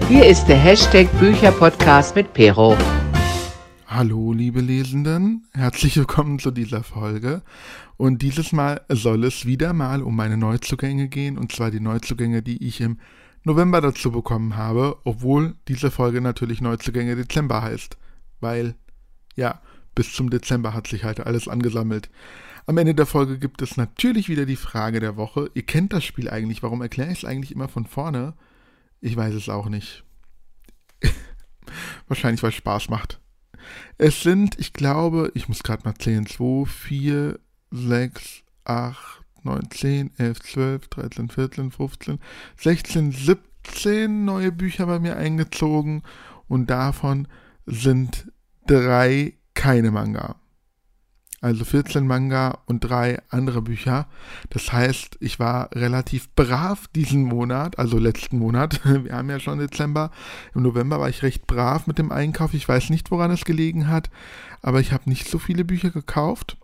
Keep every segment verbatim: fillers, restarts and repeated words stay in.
Hier ist der Hashtag Bücherpodcast mit Pero. Hallo liebe Lesenden, herzlich willkommen zu dieser Folge. Und dieses Mal soll es wieder mal um meine Neuzugänge gehen, und zwar die Neuzugänge, die ich im November dazu bekommen habe, obwohl diese Folge natürlich Neuzugänge Dezember heißt, weil, ja, bis zum Dezember hat sich halt alles angesammelt. Am Ende der Folge gibt es natürlich wieder die Frage der Woche. Ihr kennt das Spiel eigentlich, warum erkläre ich es eigentlich immer von vorne? Ich weiß es auch nicht. Wahrscheinlich, weil es Spaß macht. Es sind, ich glaube, ich muss gerade mal zählen, zwei, vier, sechs, acht, neun, zehn, elf, zwölf, dreizehn, vierzehn, fünfzehn, sechzehn, siebzehn neue Bücher bei mir eingezogen und davon sind drei keine Manga. Also vierzehn Manga und drei andere Bücher. Das heißt, ich war relativ brav diesen Monat, also letzten Monat. Wir haben ja schon Dezember. Im November war ich recht brav mit dem Einkauf. Ich weiß nicht, woran es gelegen hat, aber ich habe nicht so viele Bücher gekauft.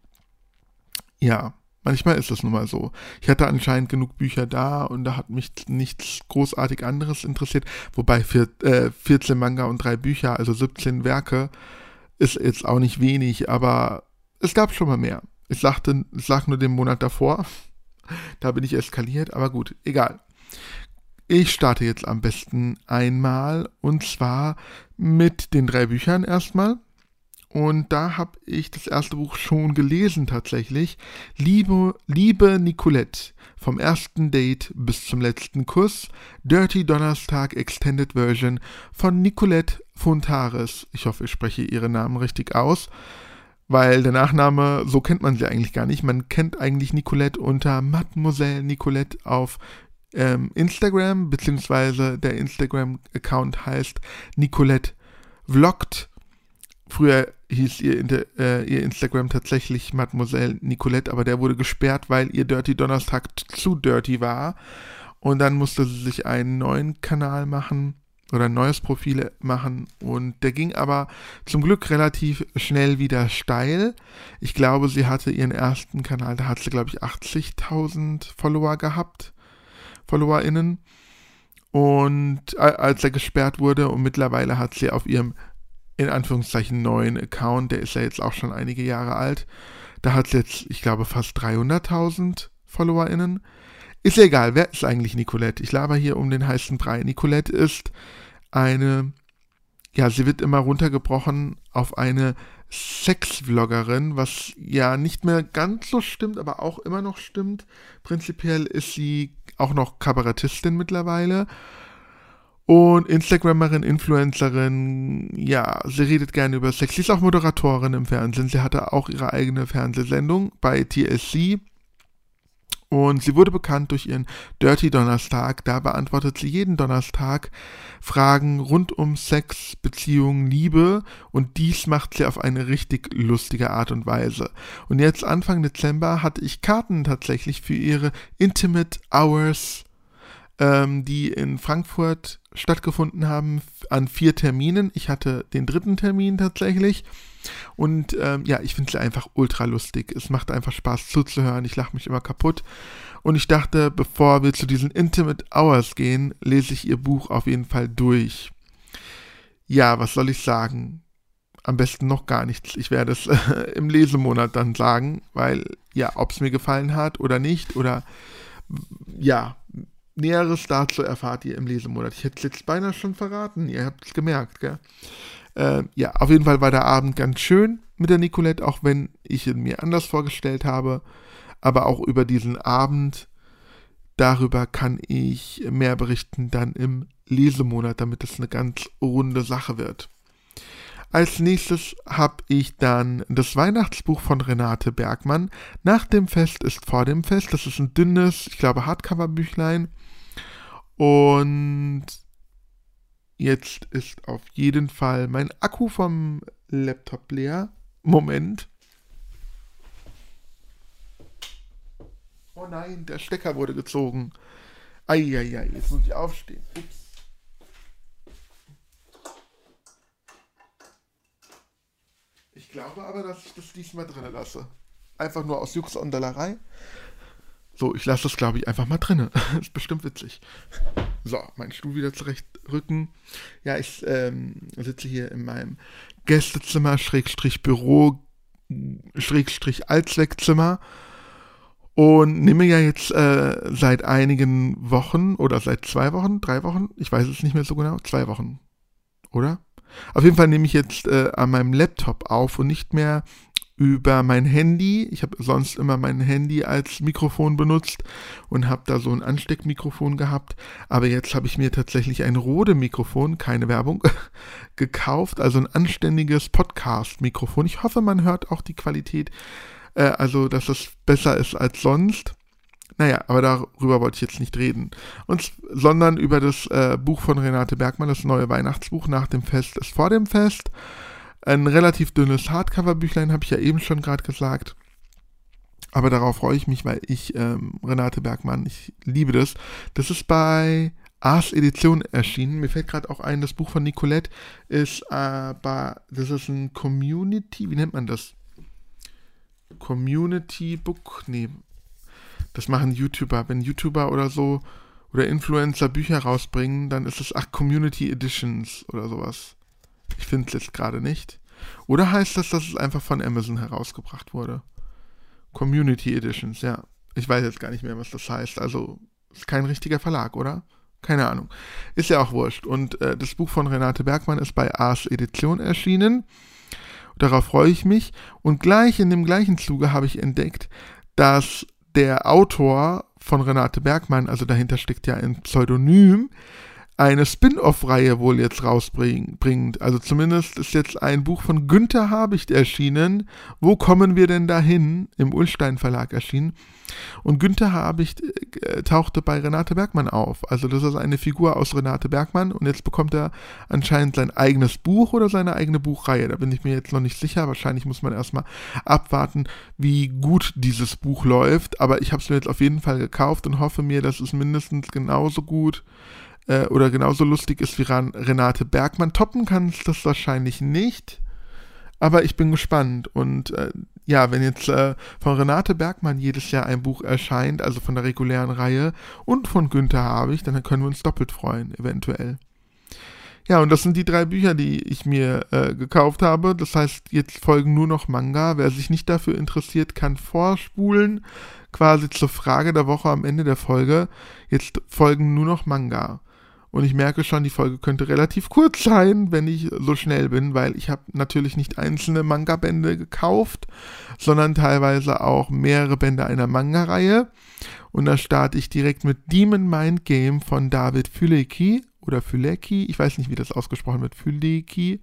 Ja, manchmal ist es nun mal so. Ich hatte anscheinend genug Bücher da und da hat mich nichts großartig anderes interessiert. Wobei für, äh, vierzehn Manga und drei Bücher, also siebzehn Werke, ist jetzt auch nicht wenig, aber es gab schon mal mehr. Ich sagte, ich sag nur den Monat davor. Da bin ich eskaliert, aber gut, egal. Ich starte jetzt am besten einmal und zwar mit den drei Büchern erstmal. Und da habe ich das erste Buch schon gelesen tatsächlich. Liebe, Liebe Nicolette. Vom ersten Date bis zum letzten Kuss. Dirty Donnerstag Extended Version von Nicolette Fontares. Ich hoffe, ich spreche ihren Namen richtig aus. Weil der Nachname, so kennt man sie eigentlich gar nicht. Man kennt eigentlich Nicolette unter Mademoiselle Nicolette auf ähm, Instagram, beziehungsweise der Instagram-Account heißt Nicolette Vlogt. Früher hieß ihr, äh, ihr Instagram tatsächlich Mademoiselle Nicolette, aber der wurde gesperrt, weil ihr Dirty Donnerstag zu dirty war. Und dann musste sie sich einen neuen Kanal machen oder ein neues Profil machen, und der ging aber zum Glück relativ schnell wieder steil. Ich glaube, sie hatte ihren ersten Kanal, da hat sie, glaube ich, achtzigtausend Follower gehabt, FollowerInnen, und als er gesperrt wurde, und mittlerweile hat sie auf ihrem, in Anführungszeichen, neuen Account, der ist ja jetzt auch schon einige Jahre alt, da hat sie jetzt, ich glaube, fast dreihunderttausend FollowerInnen. Ist ja egal, wer ist eigentlich Nicolette? Ich laber hier um den heißen Brei. Nicolette ist eine, ja, sie wird immer runtergebrochen auf eine Sexvloggerin, was ja nicht mehr ganz so stimmt, aber auch immer noch stimmt. Prinzipiell ist sie auch noch Kabarettistin mittlerweile und Instagrammerin, Influencerin. Ja, sie redet gerne über Sex. Sie ist auch Moderatorin im Fernsehen. Sie hatte auch ihre eigene Fernsehsendung bei T L C. Und sie wurde bekannt durch ihren Dirty Donnerstag. Da beantwortet sie jeden Donnerstag Fragen rund um Sex, Beziehungen, Liebe. Und dies macht sie auf eine richtig lustige Art und Weise. Und jetzt Anfang Dezember hatte ich Karten tatsächlich für ihre Intimate Hours, ähm, die in Frankfurt stattgefunden haben, an vier Terminen. Ich hatte den dritten Termin tatsächlich. Und ähm, ja, ich finde sie einfach ultra lustig. Es macht einfach Spaß zuzuhören. Ich lache mich immer kaputt. Und ich dachte, bevor wir zu diesen Intimate Hours gehen, lese ich ihr Buch auf jeden Fall durch. Ja, was soll ich sagen? Am besten noch gar nichts. Ich werde es äh, im Lesemonat dann sagen, weil, ja, ob es mir gefallen hat oder nicht, oder, ja, Näheres dazu erfahrt ihr im Lesemonat. Ich hätte es jetzt beinahe schon verraten. Ihr habt es gemerkt, gell? Äh, ja, auf jeden Fall war der Abend ganz schön mit der Nicolette, auch wenn ich ihn mir anders vorgestellt habe. Aber auch über diesen Abend, darüber kann ich mehr berichten dann im Lesemonat, damit es eine ganz runde Sache wird. Als nächstes habe ich dann das Weihnachtsbuch von Renate Bergmann. Nach dem Fest ist vor dem Fest. Das ist ein dünnes, ich glaube, Hardcover-Büchlein. Und jetzt ist auf jeden Fall mein Akku vom Laptop leer. Moment. Oh nein, der Stecker wurde gezogen. Eieiei, jetzt muss ich aufstehen. Ups. Ich glaube aber, dass ich das diesmal drin lasse. Einfach nur aus Jux und Dollerei. So, ich lasse das, glaube ich, einfach mal drinne. Ist bestimmt witzig. So, meinen Stuhl wieder zurechtrücken. Ja, ich ähm, sitze hier in meinem Gästezimmer, Schrägstrich Büro, Schrägstrich Allzweckzimmer und nehme ja jetzt äh, seit einigen Wochen oder seit zwei Wochen, drei Wochen, ich weiß es nicht mehr so genau, zwei Wochen, oder? Auf jeden Fall nehme ich jetzt äh, an meinem Laptop auf und nicht mehr über mein Handy. Ich habe sonst immer mein Handy als Mikrofon benutzt und habe da so ein Ansteckmikrofon gehabt. Aber jetzt habe ich mir tatsächlich ein Rode-Mikrofon, keine Werbung, gekauft. Also ein anständiges Podcast-Mikrofon. Ich hoffe, man hört auch die Qualität, äh, also dass es besser ist als sonst. Naja, aber darüber wollte ich jetzt nicht reden. Und, sondern über das äh, Buch von Renate Bergmann, das neue Weihnachtsbuch Nach dem Fest ist vor dem Fest. Ein relativ dünnes Hardcover-Büchlein, habe ich ja eben schon gerade gesagt. Aber darauf freue ich mich, weil ich ähm, Renate Bergmann, ich liebe das. Das ist bei Ars Edition erschienen. Mir fällt gerade auch ein, das Buch von Nicolette ist aber, das ist ein Community, wie nennt man das? Community Book? Nee, das machen YouTuber. Wenn YouTuber oder so oder Influencer Bücher rausbringen, dann ist es, ach, Community Editions oder sowas. Ich finde es jetzt gerade nicht. Oder heißt das, dass es einfach von Amazon herausgebracht wurde? Community Editions, ja. Ich weiß jetzt gar nicht mehr, was das heißt. Also, ist kein richtiger Verlag, oder? Keine Ahnung. Ist ja auch wurscht. Und äh, das Buch von Renate Bergmann ist bei Ars Edition erschienen. Darauf freue ich mich. Und gleich in dem gleichen Zuge habe ich entdeckt, dass der Autor von Renate Bergmann, also dahinter steckt ja ein Pseudonym, eine Spin-off-Reihe wohl jetzt rausbringt. Also zumindest ist jetzt ein Buch von Günther Habicht erschienen. Wo kommen wir denn dahin? Im Ullstein Verlag erschienen. Und Günther Habicht äh, tauchte bei Renate Bergmann auf. Also das ist eine Figur aus Renate Bergmann und jetzt bekommt er anscheinend sein eigenes Buch oder seine eigene Buchreihe. Da bin ich mir jetzt noch nicht sicher. Wahrscheinlich muss man erstmal abwarten, wie gut dieses Buch läuft. Aber ich habe es mir jetzt auf jeden Fall gekauft und hoffe mir, dass es mindestens genauso gut oder genauso lustig ist wie Renate Bergmann. Toppen kann es das wahrscheinlich nicht, aber ich bin gespannt. Und äh, ja, wenn jetzt äh, von Renate Bergmann jedes Jahr ein Buch erscheint, also von der regulären Reihe und von Günther Habicht, dann können wir uns doppelt freuen, eventuell. Ja, und das sind die drei Bücher, die ich mir äh, gekauft habe. Das heißt, jetzt folgen nur noch Manga. Wer sich nicht dafür interessiert, kann vorspulen, quasi zur Frage der Woche am Ende der Folge. Jetzt folgen nur noch Manga. Und ich merke schon, die Folge könnte relativ kurz sein, wenn ich so schnell bin, weil ich habe natürlich nicht einzelne Manga-Bände gekauft, sondern teilweise auch mehrere Bände einer Manga-Reihe. Und da starte ich direkt mit Demon Mind Game von David Fülecki oder Fülecki, ich weiß nicht, wie das ausgesprochen wird, Fülecki.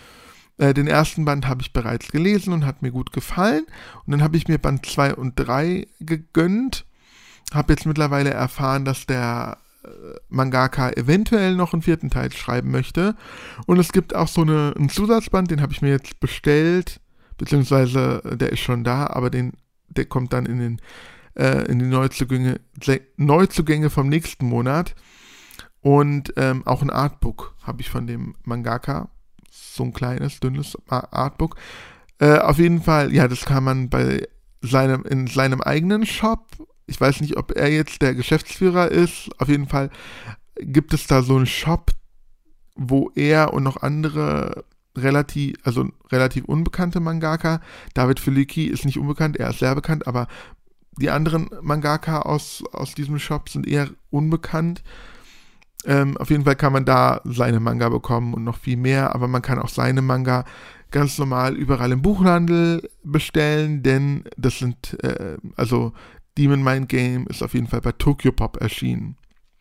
Äh, den ersten Band habe ich bereits gelesen und hat mir gut gefallen. Und dann habe ich mir Band zwei und drei gegönnt. Habe jetzt mittlerweile erfahren, dass der Mangaka eventuell noch einen vierten Teil schreiben möchte. Und es gibt auch so eine, einen Zusatzband, den habe ich mir jetzt bestellt, beziehungsweise der ist schon da, aber den, der kommt dann in den äh, in die Neuzugänge, Neuzugänge vom nächsten Monat. Und ähm, auch ein Artbook habe ich von dem Mangaka. So ein kleines, dünnes Artbook. Äh, auf jeden Fall, ja, das kann man bei seinem, in seinem eigenen Shop. Ich weiß nicht, ob er jetzt der Geschäftsführer ist. Auf jeden Fall gibt es da so einen Shop, wo er und noch andere relativ, also relativ unbekannte Mangaka, David Fülecki ist nicht unbekannt, er ist sehr bekannt, aber die anderen Mangaka aus, aus diesem Shop sind eher unbekannt. Ähm, auf jeden Fall kann man da seine Manga bekommen und noch viel mehr, aber man kann auch seine Manga ganz normal überall im Buchhandel bestellen, denn das sind, äh, also Demon Mind Game ist auf jeden Fall bei Tokyopop erschienen.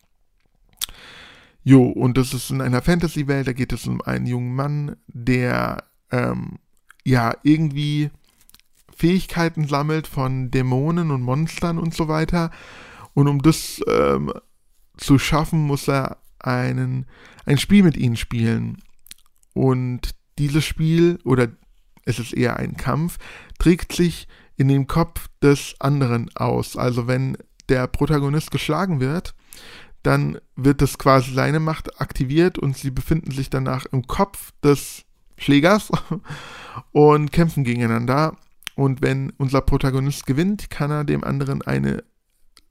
Jo, und das ist in einer Fantasy-Welt, da geht es um einen jungen Mann, der ähm, ja irgendwie Fähigkeiten sammelt von Dämonen und Monstern und so weiter. Und um das ähm, zu schaffen, muss er einen, ein Spiel mit ihnen spielen. Und dieses Spiel, oder es ist eher ein Kampf, trägt sich in dem Kopf des anderen aus. Also wenn der Protagonist geschlagen wird, dann wird das quasi seine Macht aktiviert und sie befinden sich danach im Kopf des Schlägers und kämpfen gegeneinander. Und wenn unser Protagonist gewinnt, kann er dem anderen eine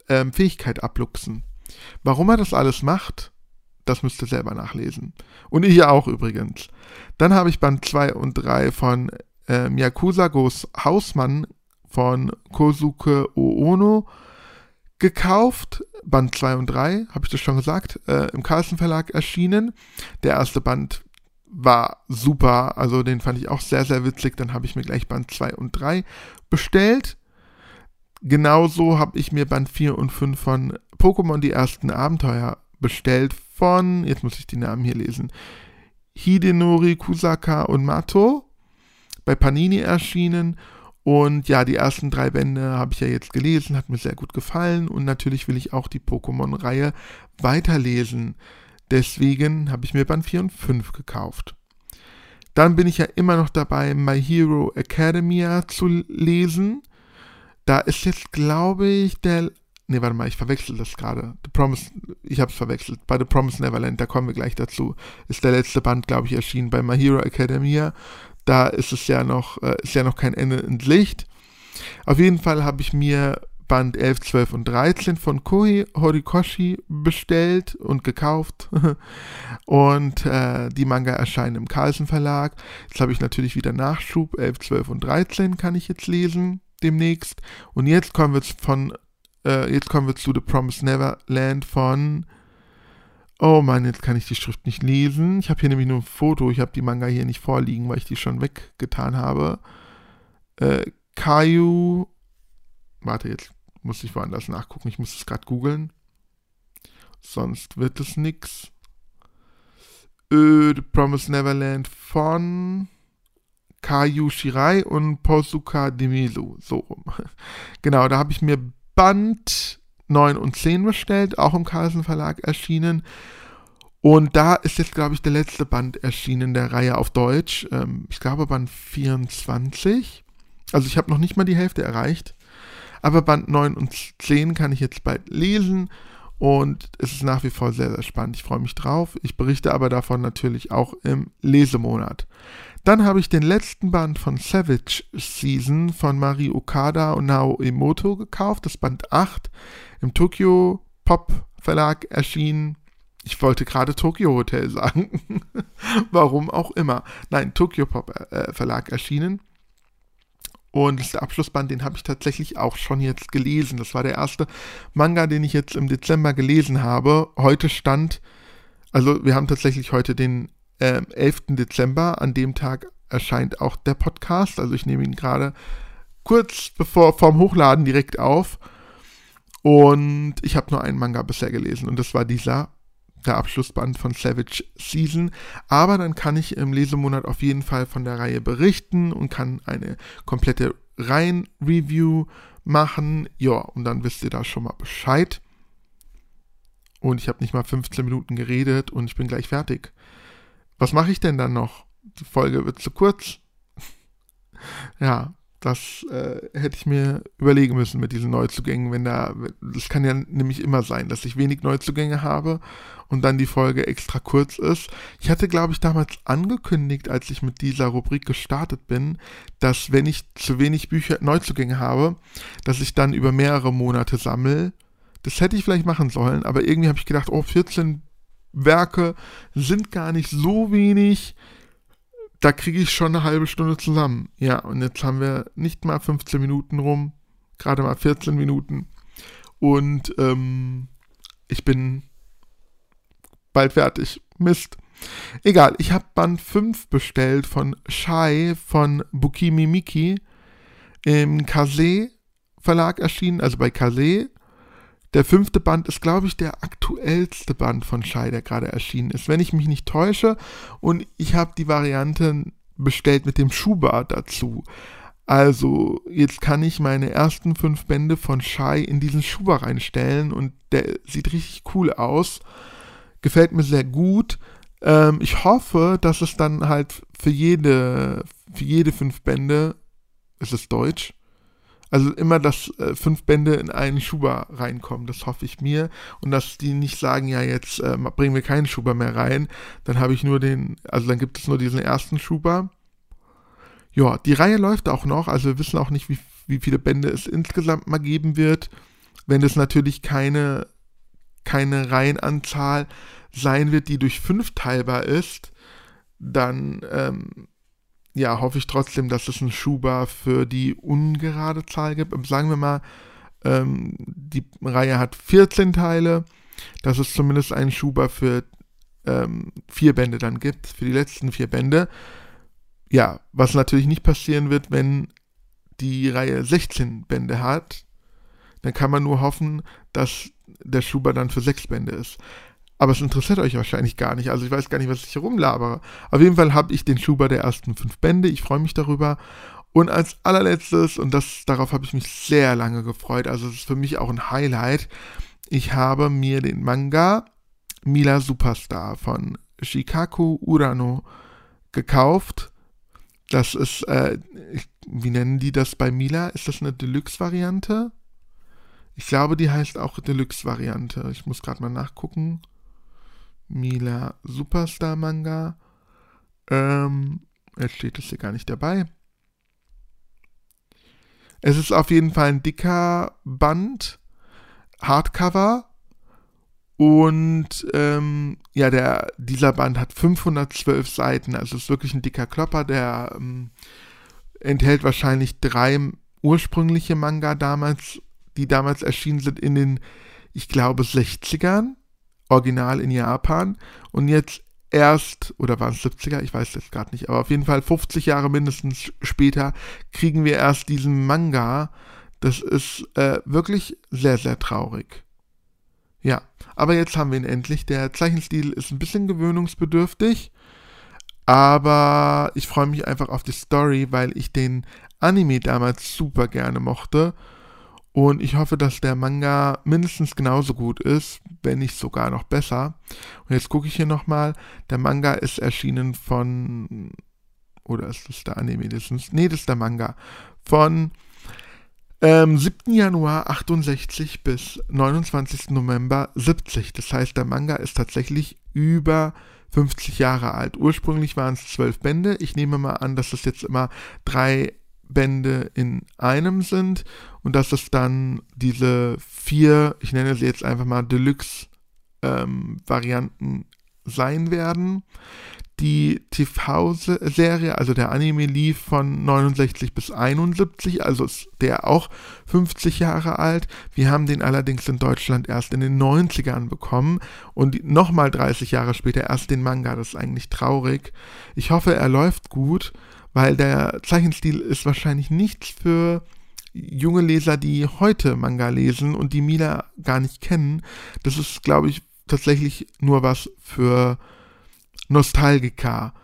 ähm, Fähigkeit abluchsen. Warum er das alles macht, das müsst ihr selber nachlesen. Und ich auch übrigens. Dann habe ich Band zwei und drei von ähm, Yakuza Goes Hausmann von Kosuke Oono gekauft. Band zwei und drei, habe ich das schon gesagt, äh, im Carlsen Verlag erschienen. Der erste Band war super, also den fand ich auch sehr, sehr witzig. Dann habe ich mir gleich Band zwei und drei bestellt. Genauso habe ich mir Band vier und fünf von Pokémon die ersten Abenteuer bestellt von, jetzt muss ich die Namen hier lesen, Hidenori Kusaka und Mato, bei Panini erschienen. Und ja, die ersten drei Bände habe ich ja jetzt gelesen, hat mir sehr gut gefallen und natürlich will ich auch die Pokémon-Reihe weiterlesen. Deswegen habe ich mir Band vier und fünf gekauft. Dann bin ich ja immer noch dabei, My Hero Academia zu lesen. Da ist jetzt, glaube ich, der... Ne, warte mal, ich verwechsel das gerade. The Promise, ich habe es verwechselt. Bei The Promised Neverland, da kommen wir gleich dazu, ist der letzte Band, glaube ich, erschienen. Bei My Hero Academia, da ist es ja noch, äh, ist ja noch kein Ende in Sicht. Auf jeden Fall habe ich mir Band elf, zwölf und dreizehn von Kohei Horikoshi bestellt und gekauft. Und äh, die Manga erscheinen im Carlsen Verlag. Jetzt habe ich natürlich wieder Nachschub. elf, zwölf und dreizehn kann ich jetzt lesen demnächst. Und jetzt kommen wir von äh, jetzt kommen wir zu The Promised Neverland von oh Mann, jetzt kann ich die Schrift nicht lesen. Ich habe hier nämlich nur ein Foto. Ich habe die Manga hier nicht vorliegen, weil ich die schon weggetan habe. Äh, Kaiju. Warte, jetzt muss ich woanders nachgucken. Ich muss es gerade googeln. Sonst wird es nix. Äh, The Promised Neverland von Kaiju Shirai und Posuka Demisu. So rum. Genau, da habe ich mir Band neun und zehn bestellt, auch im Carlsen Verlag erschienen. Und da ist jetzt, glaube ich, der letzte Band erschienen der Reihe auf Deutsch. Ähm, ich glaube Band vierundzwanzig. Also ich habe noch nicht mal die Hälfte erreicht. Aber Band neun und zehn kann ich jetzt bald lesen. Und es ist nach wie vor sehr, sehr spannend. Ich freue mich drauf. Ich berichte aber davon natürlich auch im Lesemonat. Dann habe ich den letzten Band von Savage Season von Mari Okada und Nao Emoto gekauft. Das Band acht im Tokyo Pop Verlag erschienen. Ich wollte gerade Tokyo Hotel sagen. Warum auch immer. Nein, Tokyo Pop äh, Verlag erschienen. Und das ist der Abschlussband, den habe ich tatsächlich auch schon jetzt gelesen. Das war der erste Manga, den ich jetzt im Dezember gelesen habe. Heute stand, also wir haben tatsächlich heute den äh, elften Dezember. An dem Tag erscheint auch der Podcast. Also ich nehme ihn gerade kurz bevor vorm Hochladen direkt auf. Und ich habe nur einen Manga bisher gelesen und das war dieser, der Abschlussband von Savage Season. Aber dann kann ich im Lesemonat auf jeden Fall von der Reihe berichten und kann eine komplette Reihen-Review machen. Ja, und dann wisst ihr da schon mal Bescheid. Und ich habe nicht mal fünfzehn Minuten geredet und ich bin gleich fertig. Was mache ich denn dann noch? Die Folge wird zu kurz. Ja, das äh, hätte ich mir überlegen müssen mit diesen Neuzugängen, wenn da, das kann ja nämlich immer sein, dass ich wenig Neuzugänge habe und dann die Folge extra kurz ist. Ich hatte, glaube ich, damals angekündigt, als ich mit dieser Rubrik gestartet bin, dass wenn ich zu wenig Bücher, Neuzugänge habe, dass ich dann über mehrere Monate sammle. Das hätte ich vielleicht machen sollen, aber irgendwie habe ich gedacht, oh, vierzehn Werke sind gar nicht so wenig. Da kriege ich schon eine halbe Stunde zusammen. Ja, und jetzt haben wir nicht mal fünfzehn Minuten rum, gerade mal vierzehn Minuten. Und ähm, ich bin bald fertig. Mist. Egal, ich habe Band fünf bestellt von Shai von Bukimi Miki im Kase Verlag erschienen, also bei Kase. Der fünfte Band ist, glaube ich, der aktuellste Band von Shai, der gerade erschienen ist, wenn ich mich nicht täusche. Und ich habe die Variante bestellt mit dem Schuber dazu. Also jetzt kann ich meine ersten fünf Bände von Shai in diesen Schuber reinstellen und der sieht richtig cool aus. Gefällt mir sehr gut. Ähm, ich hoffe, dass es dann halt für jede, für jede fünf Bände, ist es Deutsch, also immer, dass äh, fünf Bände in einen Schuber reinkommen, das hoffe ich mir. Und dass die nicht sagen, ja, jetzt äh, bringen wir keinen Schuber mehr rein. Dann habe ich nur den, also dann gibt es nur diesen ersten Schuber. Ja, die Reihe läuft auch noch, also wir wissen auch nicht, wie, wie viele Bände es insgesamt mal geben wird. wenn es natürlich keine, keine Reihenanzahl sein wird, die durch fünf teilbar ist, dann ähm, ja, hoffe ich trotzdem, dass es einen Schuber für die ungerade Zahl gibt. Sagen wir mal, ähm, die Reihe hat vierzehn Teile, dass es zumindest einen Schuber für ähm, vier Bände dann gibt, für die letzten vier Bände. Ja, was natürlich nicht passieren wird, wenn die Reihe sechzehn Bände hat, dann kann man nur hoffen, dass der Schuber dann für sechs Bände ist. Aber es interessiert euch wahrscheinlich gar nicht. Also ich weiß gar nicht, was ich hier rumlabere. Auf jeden Fall habe ich den Schuber der ersten fünf Bände. Ich freue mich darüber. Und als allerletztes, und das, darauf habe ich mich sehr lange gefreut, also es ist für mich auch ein Highlight, ich habe mir den Manga Mila Superstar von Shikaku Urano gekauft. Das ist, äh, wie nennen die das bei Mila? Ist das eine Deluxe-Variante? Ich glaube, die heißt auch Deluxe-Variante. Ich muss gerade mal nachgucken. Mila Superstar Manga. Ähm, jetzt steht es hier gar nicht dabei. Es ist auf jeden Fall ein dicker Band, Hardcover. Und ähm, ja, der, dieser Band hat fünfhundertzwölf Seiten. Also ist wirklich ein dicker Klopper. Der ähm, enthält wahrscheinlich drei ursprüngliche Manga damals, die damals erschienen sind in den, ich glaube, sechzigern. Original in Japan, und jetzt erst, oder waren es siebziger, ich weiß das gerade nicht, aber auf jeden Fall fünfzig Jahre mindestens später kriegen wir erst diesen Manga. Das ist äh, wirklich sehr, sehr traurig. Ja, aber jetzt haben wir ihn endlich. Der Zeichenstil ist ein bisschen gewöhnungsbedürftig, aber ich freue mich einfach auf die Story, weil ich den Anime damals super gerne mochte. Und ich hoffe, dass der Manga mindestens genauso gut ist, wenn nicht sogar noch besser. Und jetzt gucke ich hier nochmal. Der Manga ist erschienen von, oder ist das der Anime? Das ist, nee, das ist der Manga. Von ähm, siebten Januar achtundsechzig bis neunundzwanzigsten November siebzig. Das heißt, der Manga ist tatsächlich über fünfzig Jahre alt. Ursprünglich waren es zwölf Bände. Ich nehme mal an, dass es jetzt immer drei Bände in einem sind und dass es dann diese vier, ich nenne sie jetzt einfach mal Deluxe-Varianten ähm, sein werden. Die T V-Serie, also der Anime, lief von neunundsechzig bis einundsiebzig, also ist der auch fünfzig Jahre alt. Wir haben den allerdings in Deutschland erst in den neunzigern bekommen und nochmal dreißig Jahre später erst den Manga. Das ist eigentlich traurig. Ich hoffe, er läuft gut, weil der Zeichenstil ist wahrscheinlich nichts für junge Leser, die heute Manga lesen und die Mila gar nicht kennen. Das ist, glaube ich, tatsächlich nur was für Nostalgiker.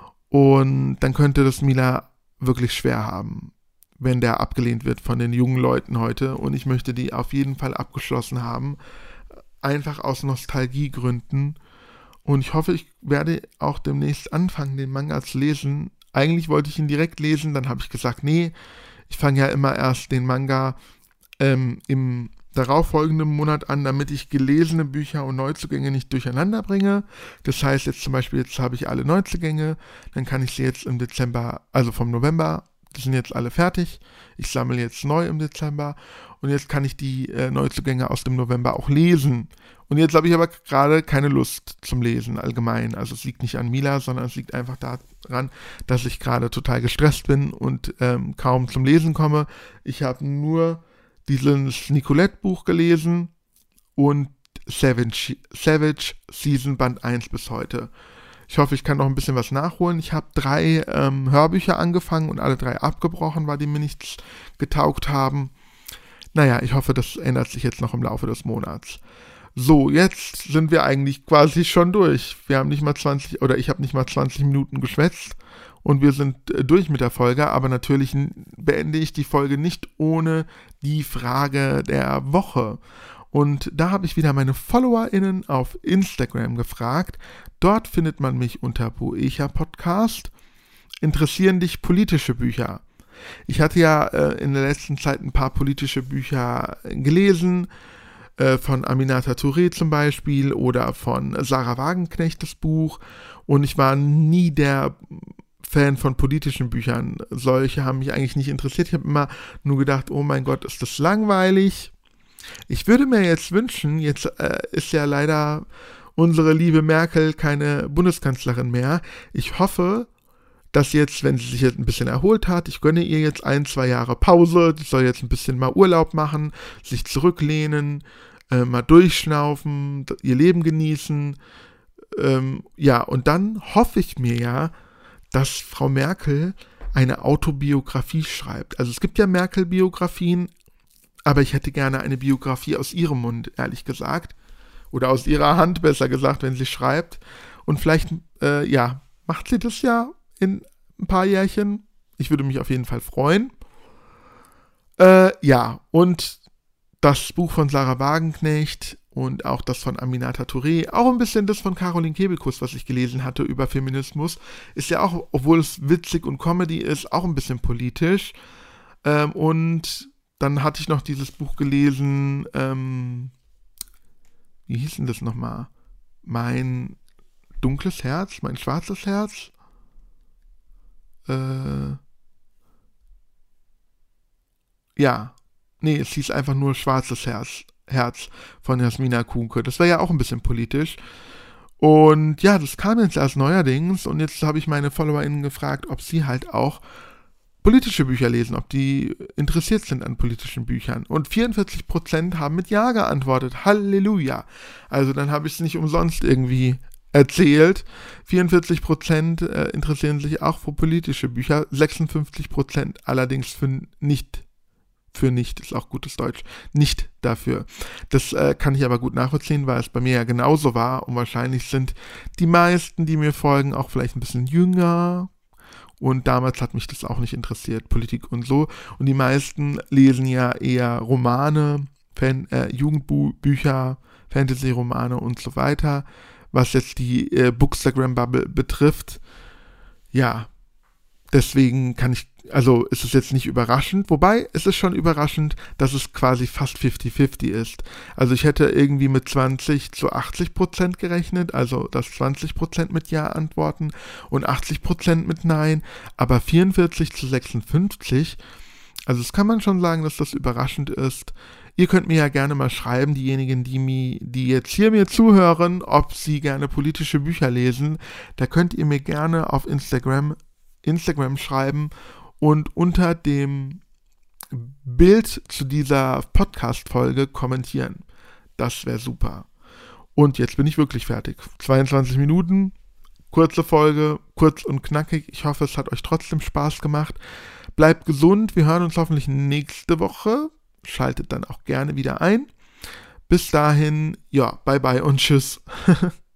Und dann könnte das Mila wirklich schwer haben, wenn der abgelehnt wird von den jungen Leuten heute. Und ich möchte die auf jeden Fall abgeschlossen haben, einfach aus Nostalgiegründen. Und ich hoffe, ich werde auch demnächst anfangen, den Manga zu lesen. Eigentlich wollte ich ihn direkt lesen, dann habe ich gesagt, nee, ich fange ja immer erst den Manga ähm, im darauffolgenden Monat an, damit ich gelesene Bücher und Neuzugänge nicht durcheinander bringe. Das heißt jetzt zum Beispiel, jetzt habe ich alle Neuzugänge, dann kann ich sie jetzt im Dezember, also vom November, die sind jetzt alle fertig. Ich sammle jetzt neu im Dezember und jetzt kann ich die äh, Neuzugänge aus dem November auch lesen. Und jetzt habe ich aber gerade keine Lust zum Lesen allgemein. Also es liegt nicht an Mila, sondern es liegt einfach daran, dass ich gerade total gestresst bin und ähm, kaum zum Lesen komme. Ich habe nur dieses Nicolette-Buch gelesen und Savage, Savage Season Band eins bis heute. Ich hoffe, ich kann noch ein bisschen was nachholen. Ich habe drei ähm, Hörbücher angefangen und alle drei abgebrochen, weil die mir nichts getaugt haben. Naja, ich hoffe, das ändert sich jetzt noch im Laufe des Monats. So, jetzt sind wir eigentlich quasi schon durch. Wir haben nicht mal zwanzig, oder ich habe nicht mal zwanzig Minuten geschwätzt und wir sind äh, durch mit der Folge, aber natürlich n- beende ich die Folge nicht ohne die Frage der Woche. Und da habe ich wieder meine FollowerInnen auf Instagram gefragt. Dort findet man mich unter Boecha Podcast. Interessieren dich politische Bücher? Ich hatte ja äh, in der letzten Zeit ein paar politische Bücher gelesen, äh, von Aminata Touré zum Beispiel oder von Sarah Wagenknecht das Buch, und ich war nie der Fan von politischen Büchern. Solche haben mich eigentlich nicht interessiert. Ich habe immer nur gedacht, oh mein Gott, ist das langweilig. Ich würde mir jetzt wünschen, jetzt äh, ist ja leider unsere liebe Merkel keine Bundeskanzlerin mehr. Ich hoffe, dass jetzt, wenn sie sich jetzt ein bisschen erholt hat, ich gönne ihr jetzt ein, zwei Jahre Pause, die soll jetzt ein bisschen mal Urlaub machen, sich zurücklehnen, äh, mal durchschnaufen, ihr Leben genießen. Ähm, ja, und dann hoffe ich mir ja, dass Frau Merkel eine Autobiografie schreibt. Also es gibt ja Merkel-Biografien, aber ich hätte gerne eine Biografie aus ihrem Mund, ehrlich gesagt. Oder aus ihrer Hand, besser gesagt, wenn sie schreibt. Und vielleicht, äh, ja, macht sie das ja in ein paar Jährchen. Ich würde mich auf jeden Fall freuen. Äh, ja, und das Buch von Sarah Wagenknecht und auch das von Aminata Touré, auch ein bisschen das von Caroline Kebekus, was ich gelesen hatte über Feminismus, ist ja auch, obwohl es witzig und Comedy ist, auch ein bisschen politisch. Ähm, und dann hatte ich noch dieses Buch gelesen, ähm, wie hieß denn das nochmal? Mein dunkles Herz, mein schwarzes Herz? Äh, ja, nee, es hieß einfach nur Schwarzes Herz, Herz von Jasmina Kuhnke. Das war ja auch ein bisschen politisch. Und ja, das kam jetzt erst neuerdings und jetzt habe ich meine FollowerInnen gefragt, ob sie halt auch politische Bücher lesen, ob die interessiert sind an politischen Büchern. Und vierundvierzig Prozent haben mit Ja geantwortet. Halleluja. Also dann habe ich es nicht umsonst irgendwie erzählt. vierundvierzig Prozent äh, interessieren sich auch für politische Bücher, sechsundfünfzig Prozent allerdings für nicht, für nicht, ist auch gutes Deutsch, nicht dafür. Das äh, kann ich aber gut nachvollziehen, weil es bei mir ja genauso war und wahrscheinlich sind die meisten, die mir folgen, auch vielleicht ein bisschen jünger. Und damals hat mich das auch nicht interessiert, Politik und so. Und die meisten lesen ja eher Romane, Fan, äh, Jugendbücher, Fantasy-Romane und so weiter. Was jetzt die äh, Bookstagram-Bubble betrifft, ja, deswegen kann ich, also ist es jetzt nicht überraschend, wobei es ist schon überraschend, dass es quasi fast fifty fifty ist. Also ich hätte irgendwie mit zwanzig zu achtzig Prozent gerechnet, also dass zwanzig Prozent mit Ja antworten und achtzig Prozent mit Nein, aber vierundvierzig zu sechsundfünfzig, also das kann man schon sagen, dass das überraschend ist. Ihr könnt mir ja gerne mal schreiben, diejenigen, die, mir, die jetzt hier mir zuhören, ob sie gerne politische Bücher lesen. Da könnt ihr mir gerne auf Instagram, Instagram schreiben und unter dem Bild zu dieser Podcast-Folge kommentieren. Das wäre super. Und jetzt bin ich wirklich fertig. zweiundzwanzig Minuten, kurze Folge, kurz und knackig. Ich hoffe, es hat euch trotzdem Spaß gemacht. Bleibt gesund. Wir hören uns hoffentlich nächste Woche. Schaltet dann auch gerne wieder ein. Bis dahin, ja, bye bye und tschüss.